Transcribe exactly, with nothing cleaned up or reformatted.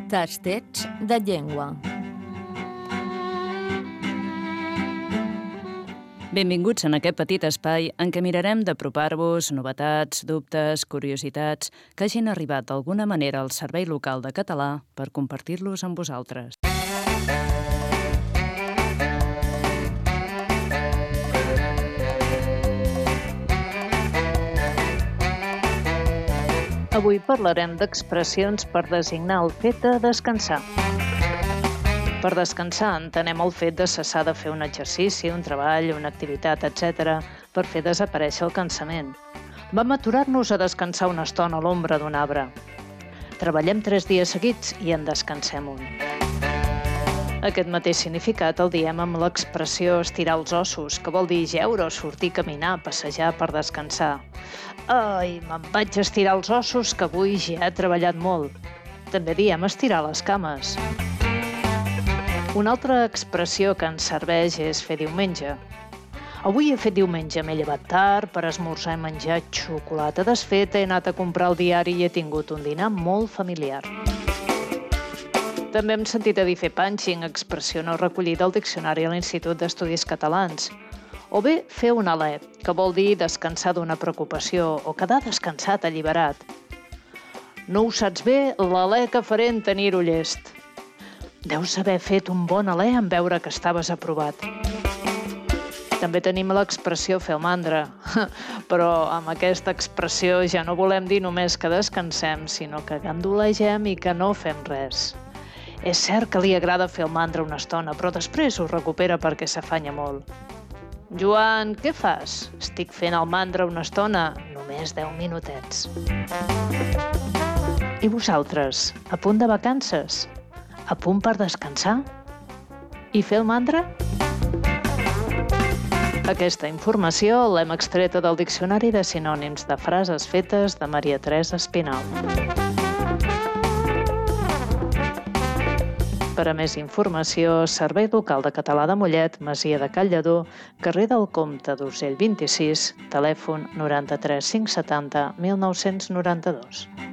Tastets de llengua. Benvinguts en aquest petit espai en què mirarem d'apropar-vos novetats, dubtes, curiositats que hagin arribat d'alguna manera al Servei Local de Català per compartir-los amb vosaltres. Avui parlarem d'expressions per designar el fet de descansar. Per descansar entenem el fet de cessar de fer un exercici, un treball, una activitat, etcètera, per fer desaparèixer el cansament. Vam aturar-nos a descansar una estona a l'ombra d'un arbre. Treballem tres dies seguits i en descansem un. Aquest mateix significat el diem amb l'expressió estirar els ossos, que vol dir jeure o sortir a caminar, passejar per descansar. Ai, me'n vaig estirar els ossos, que avui ja he treballat molt. També diem estirar les cames. Una altra expressió que ens serveix és fer diumenge. Avui he fet diumenge, m'he llevat tard, per esmorzar he menjat xocolata desfeta, he anat a comprar el diari i he tingut un dinar molt familiar. També hem sentit a dir fer punching, expressió no recollida al diccionari a l'Institut d'Estudis Catalans. O bé fer un alè, que vol dir descansar d'una preocupació o quedar descansat, alliberat. No ho saps bé, l'alè que faré en tenir-ho llest. Deus haver fet un bon alè en veure que estaves aprovat. També tenim l'expressió fer el mandra, però amb aquesta expressió ja no volem dir només que descansem, sinó que gandulegem i que no fem res. És cert que li agrada fer el mandra una estona, però després ho recupera perquè s'afanya molt. Joan, què fas? Estic fent el mandra una estona, només deu minutets. I vosaltres, a punt de vacances? A punt per descansar? I fer el mandra? Aquesta informació l'hem extreta del Diccionari de Sinònims de Frases Fetes de Maria Teresa Espinal. Per a més informació, Servei Local de Català de Mollet, Masia de Call Lledó, carrer del Comte d'Urgell vint-i-sis, telèfon noranta-tres cinc setanta mil nou-cents noranta-dos.